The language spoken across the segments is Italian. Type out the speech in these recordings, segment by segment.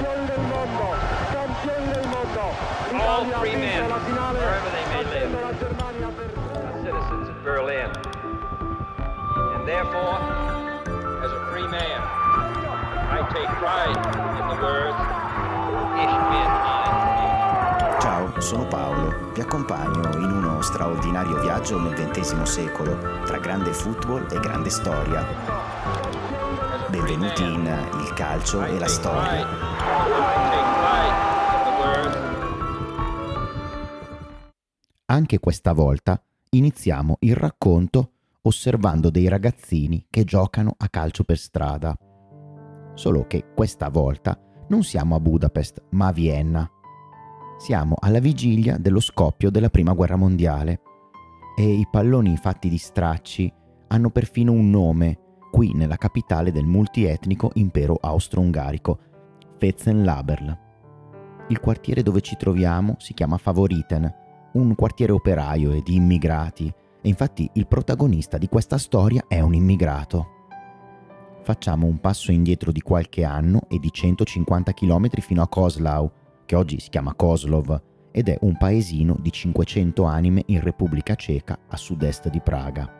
All free men, wherever they may live, are citizens of Berlin. And therefore, as a free man, I take pride in the words, Ich bin ein. Ciao, sono Paolo. Vi accompagno in uno straordinario viaggio nel XX secolo, tra grande football e grande storia. Benvenuti in Il calcio e la storia. Anche questa volta iniziamo il racconto osservando dei ragazzini che giocano a calcio per strada. Solo che questa volta non siamo a Budapest, ma a Vienna. Siamo alla vigilia dello scoppio della Prima Guerra Mondiale e i palloni fatti di stracci hanno perfino un nome qui nella capitale del multietnico impero austro-ungarico, Fetzenlaberl. Il quartiere dove ci troviamo si chiama Favoriten, un quartiere operaio e di immigrati, e infatti il protagonista di questa storia è un immigrato. Facciamo un passo indietro di qualche anno e di 150 km fino a Kozlau, che oggi si chiama Kozlov, ed è un paesino di 500 anime in Repubblica Ceca a sud-est di Praga.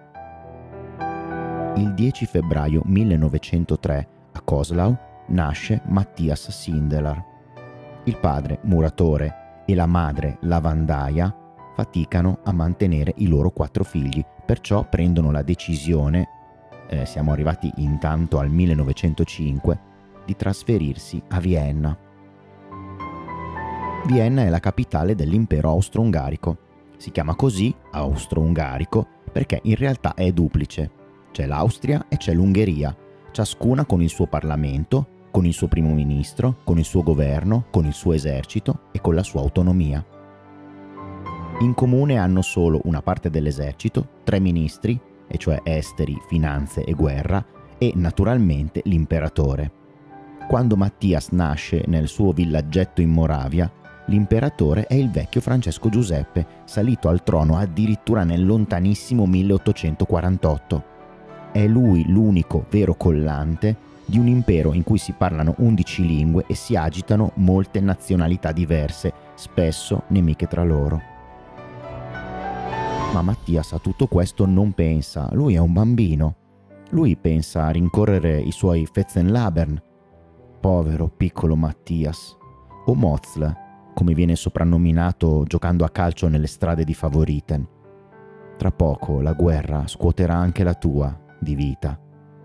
Il 10 febbraio 1903 a Kozlau nasce Matthias Sindelar. Il padre, muratore, e la madre, lavandaia, faticano a mantenere i loro 4 figli, perciò prendono la decisione, siamo arrivati intanto al 1905, di trasferirsi a Vienna. Vienna è la capitale dell'impero austro-ungarico. Si chiama così, austro-ungarico, perché in realtà è duplice. C'è l'Austria e c'è l'Ungheria, ciascuna con il suo Parlamento, con il suo primo ministro, con il suo governo, con il suo esercito e con la sua autonomia. In comune hanno solo una parte dell'esercito, 3 ministri, e cioè esteri, finanze e guerra, e naturalmente l'imperatore. Quando Mattias nasce nel suo villaggetto in Moravia, l'imperatore è il vecchio Francesco Giuseppe, salito al trono addirittura nel lontanissimo 1848. È lui l'unico vero collante di un impero in cui si parlano 11 lingue e si agitano molte nazionalità diverse, spesso nemiche tra loro. Ma Mattias a tutto questo non pensa, lui è un bambino. Lui pensa a rincorrere i suoi Fetzenlabern. Povero piccolo Mattias, o Mozl, come viene soprannominato giocando a calcio nelle strade di Favoriten. Tra poco la guerra scuoterà anche la tua di vita.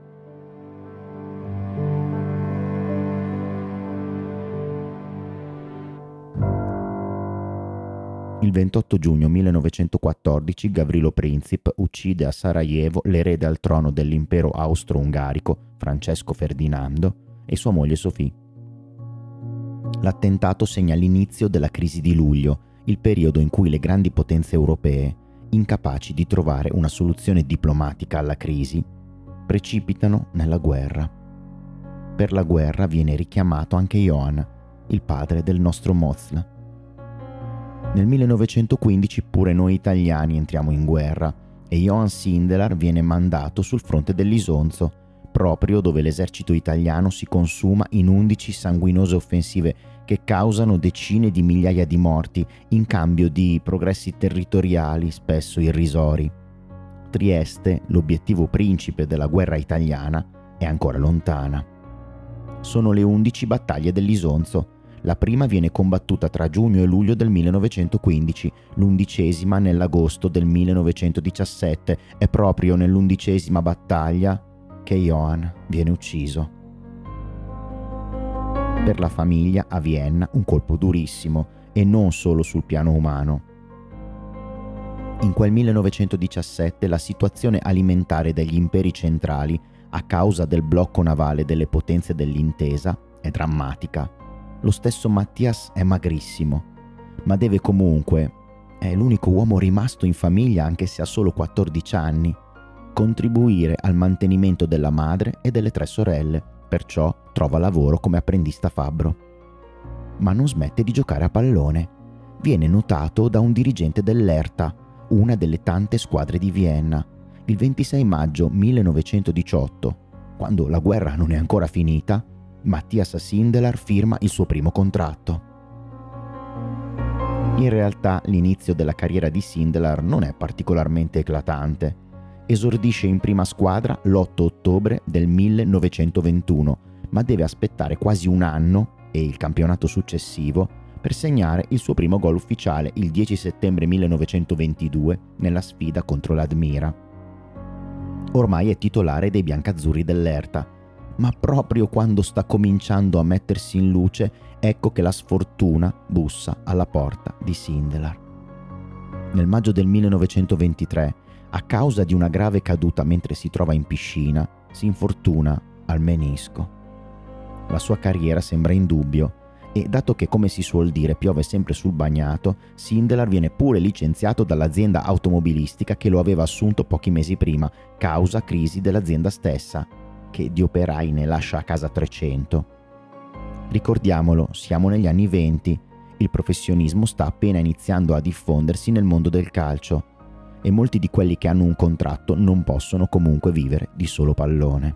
Il 28 giugno 1914 Gavrilo Princip uccide a Sarajevo l'erede al trono dell'impero austro-ungarico, Francesco Ferdinando, e sua moglie Sophie. L'attentato segna l'inizio della crisi di luglio, il periodo in cui le grandi potenze europee, incapaci di trovare una soluzione diplomatica alla crisi, precipitano nella guerra. Per la guerra viene richiamato anche Johann, il padre del nostro Mozl. Nel 1915 pure noi italiani entriamo in guerra e Johann Sindelar viene mandato sul fronte dell'Isonzo, proprio dove l'esercito italiano si consuma in 11 sanguinose offensive che causano decine di migliaia di morti in cambio di progressi territoriali spesso irrisori. Trieste, l'obiettivo principe della guerra italiana, è ancora lontana. Sono le 11 battaglie dell'Isonzo. La prima viene combattuta tra giugno e luglio del 1915, l'11ª nell'agosto del 1917. È proprio nell'11ª battaglia che Johann viene ucciso. Per la famiglia a Vienna un colpo durissimo, e non solo sul piano umano. In quel 1917 la situazione alimentare degli imperi centrali, a causa del blocco navale delle potenze dell'intesa, è drammatica. Lo stesso Mattias è magrissimo, ma deve comunque, è l'unico uomo rimasto in famiglia anche se ha solo 14 anni, contribuire al mantenimento della madre e delle 3 sorelle, perciò trova lavoro come apprendista fabbro. Ma non smette di giocare a pallone. Viene notato da un dirigente dell'Hertha, una delle tante squadre di Vienna, il 26 maggio 1918, quando la guerra non è ancora finita. Mattias Sindelar firma il suo primo contratto. In realtà l'inizio della carriera di Sindelar non è particolarmente eclatante. Esordisce in prima squadra l'8 ottobre del 1921, ma deve aspettare quasi un anno e il campionato successivo per segnare il suo primo gol ufficiale il 10 settembre 1922 nella sfida contro l'Admira. Ormai è titolare dei biancazzurri dell'Erta, ma proprio quando sta cominciando a mettersi in luce, ecco che la sfortuna bussa alla porta di Sindelar. Nel maggio del 1923, a causa di una grave caduta mentre si trova in piscina, si infortuna al menisco. La sua carriera sembra in dubbio e, dato che, come si suol dire, piove sempre sul bagnato, Sindelar viene pure licenziato dall'azienda automobilistica che lo aveva assunto pochi mesi prima, causa crisi dell'azienda stessa, che di operai ne lascia a casa 300. Ricordiamolo, siamo negli anni 20, il professionismo sta appena iniziando a diffondersi nel mondo del calcio e molti di quelli che hanno un contratto non possono comunque vivere di solo pallone.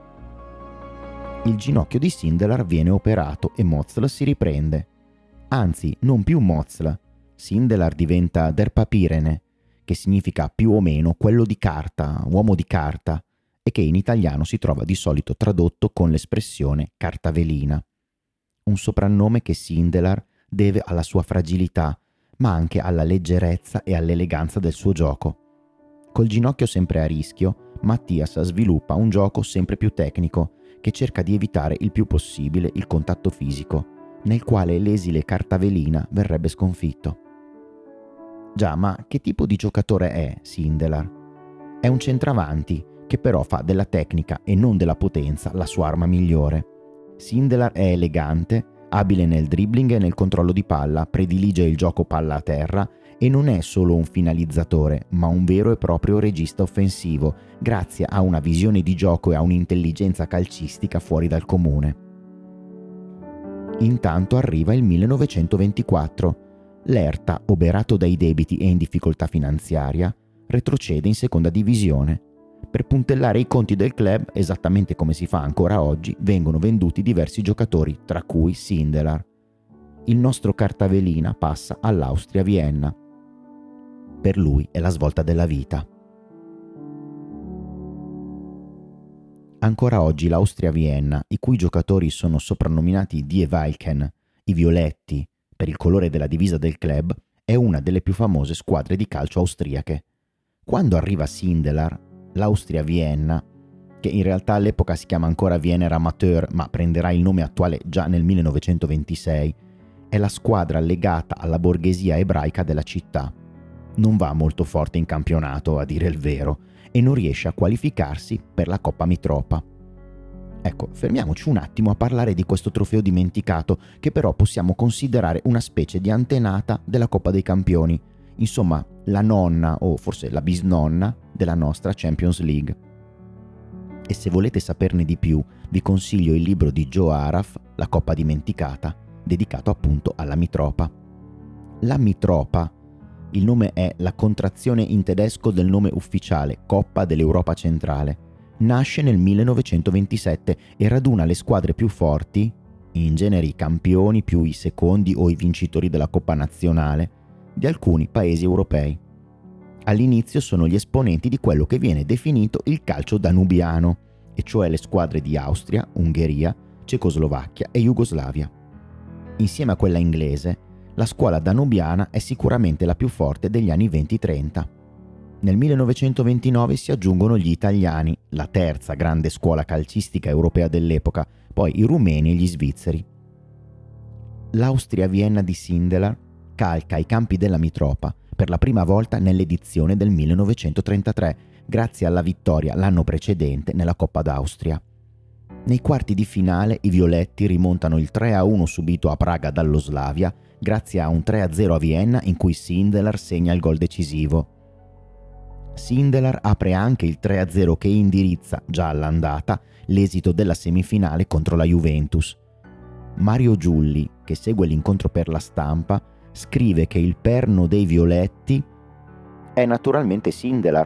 Il ginocchio di Sindelar viene operato e Mozl si riprende. Anzi, non più Mozl. Sindelar diventa Der Papirene, che significa più o meno quello di carta, uomo di carta, e che in italiano si trova di solito tradotto con l'espressione cartavelina. Un soprannome che Sindelar deve alla sua fragilità, ma anche alla leggerezza e all'eleganza del suo gioco. Col ginocchio sempre a rischio, Mattias sviluppa un gioco sempre più tecnico, che cerca di evitare il più possibile il contatto fisico, nel quale l'esile cartavelina verrebbe sconfitto. Già, ma che tipo di giocatore è Sindelar? È un centravanti, che però fa della tecnica e non della potenza la sua arma migliore. Sindelar è elegante, abile nel dribbling e nel controllo di palla, predilige il gioco palla a terra e non è solo un finalizzatore, ma un vero e proprio regista offensivo, grazie a una visione di gioco e a un'intelligenza calcistica fuori dal comune. Intanto arriva il 1924. L'Erta, oberato dai debiti e in difficoltà finanziaria, retrocede in seconda divisione. Per puntellare i conti del club, esattamente come si fa ancora oggi, vengono venduti diversi giocatori, tra cui Sindelar. Il nostro cartavelina passa all'Austria Vienna. Per lui è la svolta della vita. Ancora oggi l'Austria Vienna, i cui giocatori sono soprannominati Die Wilken, i violetti, per il colore della divisa del club, è una delle più famose squadre di calcio austriache. Quando arriva Sindelar, l'Austria Vienna, che in realtà all'epoca si chiama ancora Wiener Amateur ma prenderà il nome attuale già nel 1926, è la squadra legata alla borghesia ebraica della città. Non va molto forte in campionato, a dire il vero, e non riesce a qualificarsi per la Coppa Mitropa. Ecco, fermiamoci un attimo a parlare di questo trofeo dimenticato, che però possiamo considerare una specie di antenata della Coppa dei Campioni, insomma la nonna o forse la bisnonna della nostra Champions League. E se volete saperne di più, vi consiglio il libro di Joe Araf, La Coppa dimenticata, dedicato appunto alla Mitropa. La Mitropa, il nome è la contrazione in tedesco del nome ufficiale Coppa dell'Europa Centrale. Nasce nel 1927 e raduna le squadre più forti, in genere i campioni più i secondi o i vincitori della Coppa Nazionale, di alcuni paesi europei. All'inizio sono gli esponenti di quello che viene definito il calcio danubiano, e cioè le squadre di Austria, Ungheria, Cecoslovacchia e Jugoslavia. Insieme a quella inglese, la scuola danubiana è sicuramente la più forte degli anni 20-30. Nel 1929 si aggiungono gli italiani, la terza grande scuola calcistica europea dell'epoca, poi i rumeni e gli svizzeri. L'Austria Vienna di Sindelar calca i campi della Mitropa per la prima volta nell'edizione del 1933, grazie alla vittoria l'anno precedente nella Coppa d'Austria. Nei quarti di finale i violetti rimontano il 3-1 subito a Praga dallo Slavia, grazie a un 3-0 a Vienna in cui Sindelar segna il gol decisivo. Sindelar apre anche il 3-0 che indirizza, già all'andata, l'esito della semifinale contro la Juventus. Mario Giulli, che segue l'incontro per la stampa, scrive che il perno dei violetti è naturalmente Sindelar,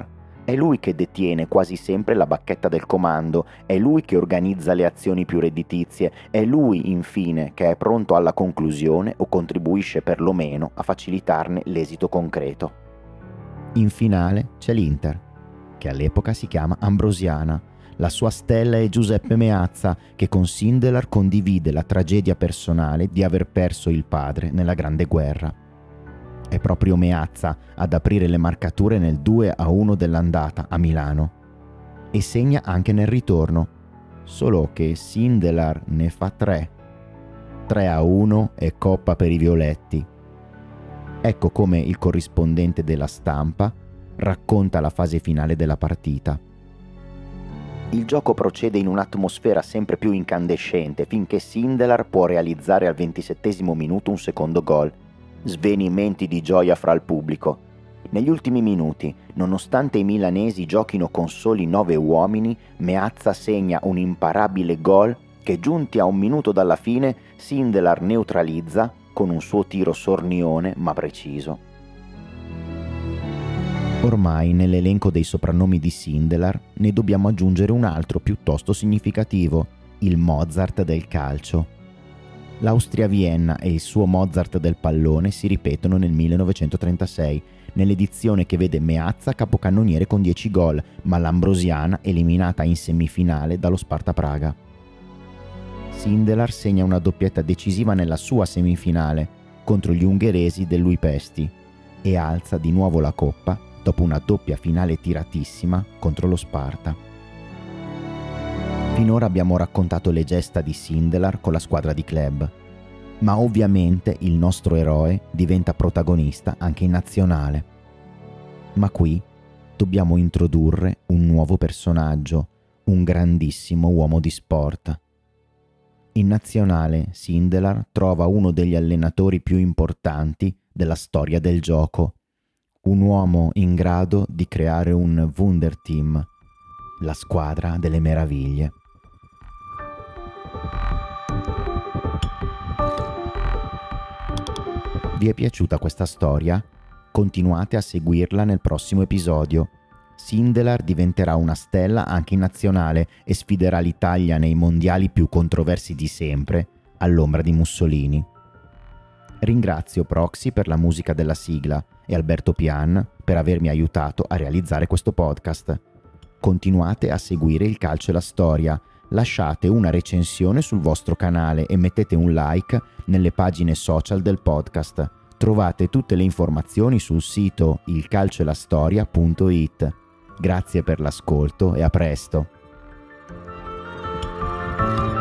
È lui che detiene quasi sempre la bacchetta del comando, è lui che organizza le azioni più redditizie, è lui, infine, che è pronto alla conclusione o contribuisce perlomeno a facilitarne l'esito concreto. In finale c'è l'Inter, che all'epoca si chiama Ambrosiana. La sua stella è Giuseppe Meazza, che con Sindelar condivide la tragedia personale di aver perso il padre nella Grande Guerra. È proprio Meazza ad aprire le marcature nel 2-1 dell'andata a Milano e segna anche nel ritorno, solo che Sindelar ne fa 3. 3-1 e coppa per i violetti. Ecco come il corrispondente della Stampa racconta la fase finale della partita. Il gioco procede in un'atmosfera sempre più incandescente finché Sindelar può realizzare al 27° minuto un secondo gol. Svenimenti di gioia fra il pubblico. Negli ultimi minuti, nonostante i milanesi giochino con soli 9 uomini, Meazza segna un imparabile gol che, giunti a 1 minuto dalla fine, Sindelar neutralizza con un suo tiro sornione ma preciso. Ormai nell'elenco dei soprannomi di Sindelar ne dobbiamo aggiungere un altro piuttosto significativo, il Mozart del calcio. L'Austria-Vienna e il suo Mozart del pallone si ripetono nel 1936, nell'edizione che vede Meazza capocannoniere con 10 gol, ma l'Ambrosiana eliminata in semifinale dallo Sparta Praga. Sindelar segna una doppietta decisiva nella sua semifinale contro gli ungheresi del Luipesti e alza di nuovo la coppa dopo una doppia finale tiratissima contro lo Sparta. Finora abbiamo raccontato le gesta di Sindelar con la squadra di club, ma ovviamente il nostro eroe diventa protagonista anche in nazionale. Ma qui dobbiamo introdurre un nuovo personaggio, un grandissimo uomo di sport. In nazionale Sindelar trova uno degli allenatori più importanti della storia del gioco, un uomo in grado di creare un Wunderteam, la squadra delle meraviglie. Vi è piaciuta questa storia? Continuate a seguirla nel prossimo episodio. Sindelar diventerà una stella anche in nazionale e sfiderà l'Italia nei mondiali più controversi di sempre, all'ombra di Mussolini. Ringrazio Proxy per la musica della sigla e Alberto Pian per avermi aiutato a realizzare questo podcast. Continuate a seguire Il Calcio e la Storia. Lasciate una recensione sul vostro canale e mettete un like nelle pagine social del podcast. Trovate tutte le informazioni sul sito ilcalcioelastoria.it. Grazie per l'ascolto e a presto.